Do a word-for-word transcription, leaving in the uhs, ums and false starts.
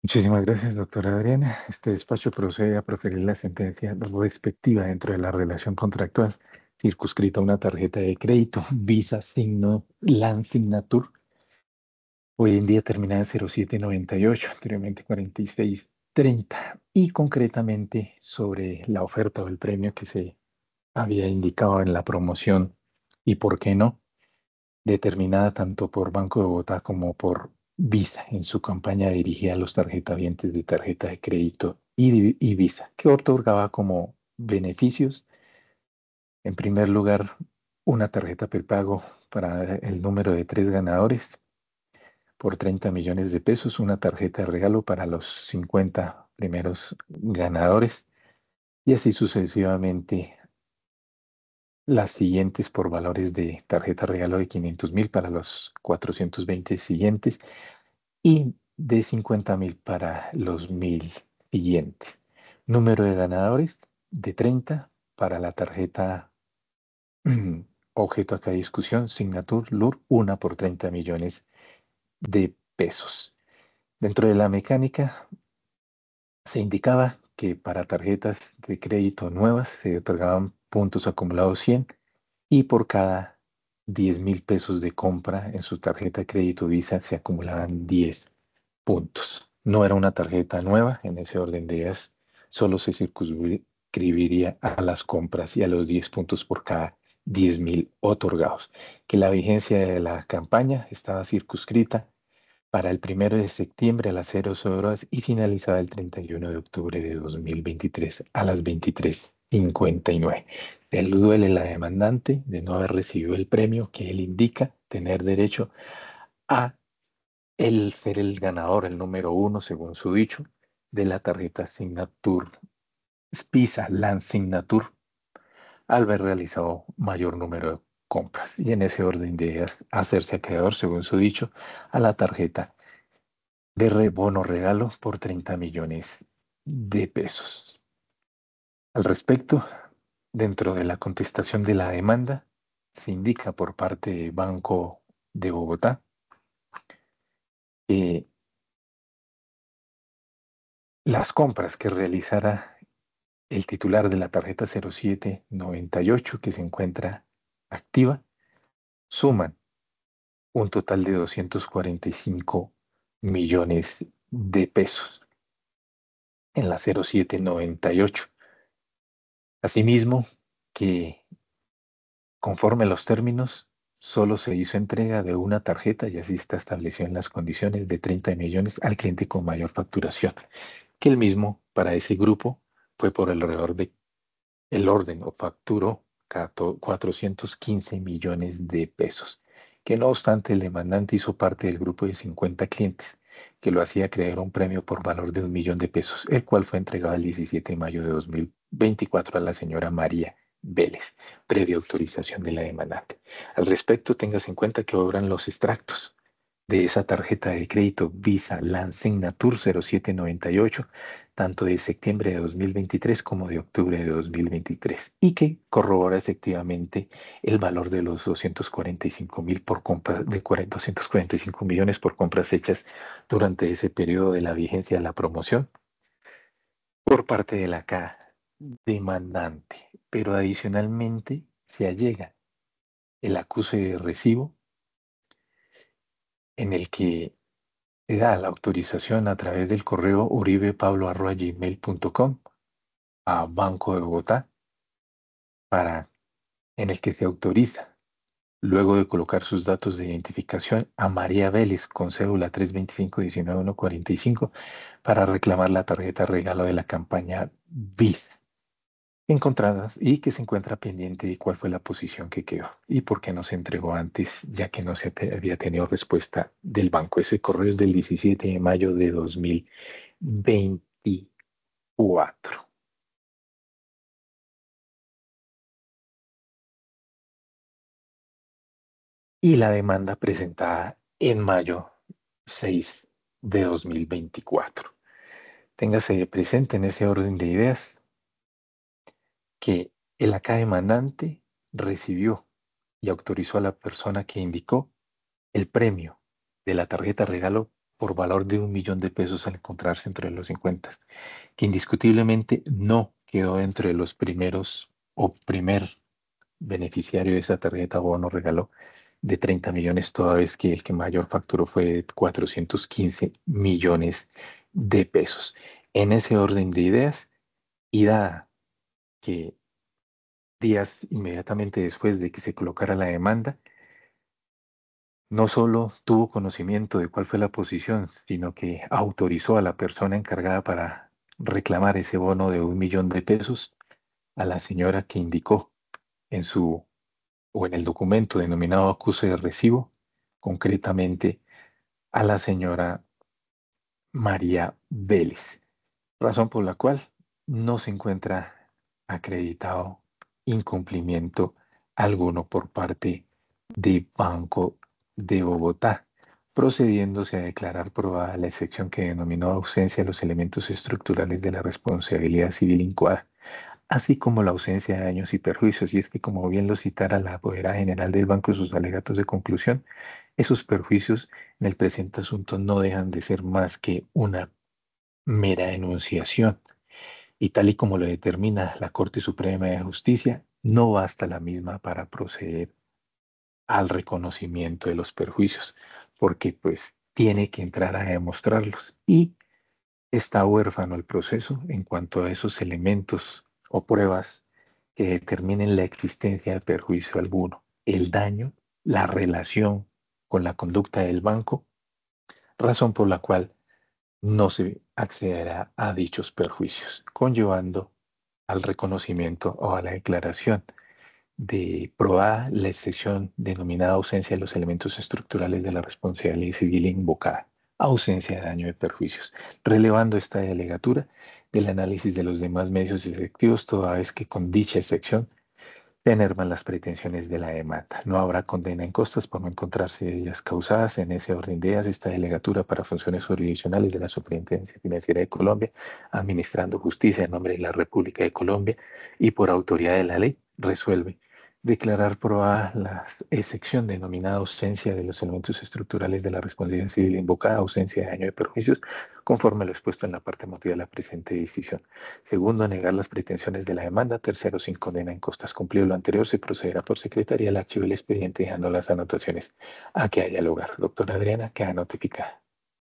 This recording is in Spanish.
Muchísimas gracias, doctora Adriana. Este despacho procede a proferir la sentencia respectiva dentro de la relación contractual circunscrita a una tarjeta de crédito Visa signo LAN Signature, hoy en día terminada en cero siete noventa y ocho, anteriormente cuarenta y seis treinta, y concretamente sobre la oferta o el premio que se había indicado en la promoción y por qué no, determinada tanto por Banco de Bogotá como por Visa en su campaña dirigida a los tarjetavientes de tarjeta de crédito y, di- y Visa, que otorgaba como beneficios, en primer lugar, una tarjeta prepago para el número de tres ganadores por treinta millones de pesos, una tarjeta de regalo para los cincuenta primeros ganadores y así sucesivamente las siguientes por valores de tarjeta regalo de quinientos mil para los cuatrocientos veinte siguientes y de cincuenta mil para los mil siguientes. Número de ganadores de treinta para la tarjeta objeto acá de discusión, Signature L U R, una por treinta millones de pesos. Dentro de la mecánica se indicaba que para tarjetas de crédito nuevas se otorgaban puntos acumulados cien y por cada diez mil pesos de compra en su tarjeta de crédito Visa se acumulaban diez puntos. No era una tarjeta nueva en ese orden de ideas, solo se circunscribiría a las compras y a los diez puntos por cada diez mil otorgados. Que la vigencia de la campaña estaba circunscrita para el primero de septiembre a las cero horas y finalizada el treinta y uno de octubre de dos mil veintitrés a las veintitrés cincuenta y nueve. Se le duele la demandante de no haber recibido el premio que él indica tener derecho a el ser el ganador, el número uno, según su dicho, de la tarjeta Signature Visa LAN Signature al haber realizado mayor número de compras. Y en ese orden de ideas, hacerse acreedor, según su dicho, a la tarjeta de re- bono regalo por treinta millones de pesos. Al respecto, dentro de la contestación de la demanda, se indica por parte de Banco de Bogotá que las compras que realizara el titular de la tarjeta cero siete noventa y ocho que se encuentra activa suman un total de doscientos cuarenta y cinco millones de pesos en la cero siete noventa y ocho. Asimismo, que conforme a los términos, solo se hizo entrega de una tarjeta y así está establecido en las condiciones de treinta millones al cliente con mayor facturación, que el mismo para ese grupo fue por alrededor de el orden o facturó cato- cuatrocientos quince millones de pesos, que no obstante el demandante hizo parte del grupo de cincuenta clientes, que lo hacía creer un premio por valor de un millón de pesos, el cual fue entregado el diecisiete de mayo de dos mil veinticuatro a la señora María Vélez, previa autorización de la demandante. Al respecto, tengas en cuenta que obran los extractos de esa tarjeta de crédito Visa LAN Signature cero siete noventa y ocho, tanto de septiembre de dos mil veintitrés como de octubre de dos mil veintitrés, y que corrobora efectivamente el valor de los doscientos cuarenta y cinco mil por compra de cuarenta doscientos cuarenta y cinco millones por compras hechas durante ese periodo de la vigencia de la promoción por parte de la K demandante. Pero adicionalmente se allega el acuse de recibo en el que se da la autorización a través del correo uribepablo.gmail.com a Banco de Bogotá para, en el que se autoriza, luego de colocar sus datos de identificación, a María Vélez con cédula tres veinticinco diecinueve uno cuarenta y cinco para reclamar la tarjeta regalo de la campaña Visa encontradas y que se encuentra pendiente de cuál fue la posición que quedó y por qué no se entregó antes, ya que no se te- había tenido respuesta del banco. Ese correo es del diecisiete de mayo de dos mil veinticuatro. Y la demanda presentada en mayo seis de dos mil veinticuatro. Téngase presente en ese orden de ideas que el acá demandante recibió y autorizó a la persona que indicó el premio de la tarjeta regalo por valor de un millón de pesos al encontrarse entre los cincuenta, que indiscutiblemente no quedó entre los primeros o primer beneficiario de esa tarjeta bono regalo de treinta millones, toda vez que el que mayor facturó fue de cuatrocientos quince millones de pesos. En ese orden de ideas, y dada que días inmediatamente después de que se colocara la demanda, no solo tuvo conocimiento de cuál fue la posición, sino que autorizó a la persona encargada para reclamar ese bono de un millón de pesos, a la señora que indicó en su o en el documento denominado acuse de recibo, concretamente a la señora María Vélez, razón por la cual no se encuentra acreditado incumplimiento alguno por parte de Banco de Bogotá, procediéndose a declarar probada la excepción que denominó ausencia de los elementos estructurales de la responsabilidad civil incoada, así como la ausencia de daños y perjuicios. Y es que, como bien lo citara la apoderada general del banco en sus alegatos de conclusión, esos perjuicios en el presente asunto no dejan de ser más que una mera enunciación. Y tal y como lo determina la Corte Suprema de Justicia, no basta la misma para proceder al reconocimiento de los perjuicios, porque pues tiene que entrar a demostrarlos. Y está huérfano el proceso en cuanto a esos elementos o pruebas que determinen la existencia de perjuicio alguno, el daño, la relación con la conducta del banco, razón por la cual no se accederá a dichos perjuicios, conllevando al reconocimiento o a la declaración de probada la excepción denominada ausencia de los elementos estructurales de la responsabilidad civil invocada, ausencia de daño de perjuicios, relevando esta delegatura del análisis de los demás medios efectivos, toda vez que con dicha excepción se enervan las pretensiones de la demanda. No habrá condena en costas por no encontrarse ellas causadas. En ese orden de ideas, esta delegatura para funciones jurisdiccionales de la Superintendencia Financiera de Colombia, administrando justicia en nombre de la República de Colombia y por autoridad de la ley, resuelve declarar probada la excepción denominada ausencia de los elementos estructurales de la responsabilidad civil invocada, ausencia de daño de perjuicios, conforme a lo expuesto en la parte motiva de la presente decisión. Segundo, negar las pretensiones de la demanda. Tercero, sin condena en costas. Cumplido lo anterior, se procederá por secretaría al archivo del expediente, dejando las anotaciones a que haya lugar. Doctora Adriana, queda notificada.